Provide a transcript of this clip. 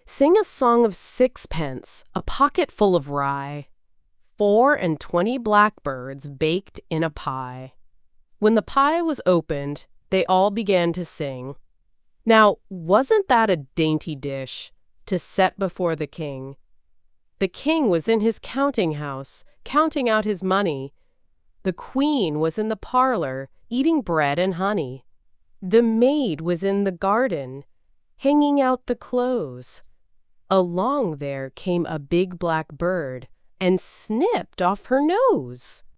Sing a song of sixpence, a pocket full of rye, 4 and 20 blackbirds baked in a pie. When the pie was opened, they all began to sing. Now, wasn't that a dainty dish to set before the king? The king was in his counting house, counting out his money. The queen was in the parlor, eating bread and honey. The maid was in the garden, hanging out the clothes. Along there came a big black bird and snipped off her nose.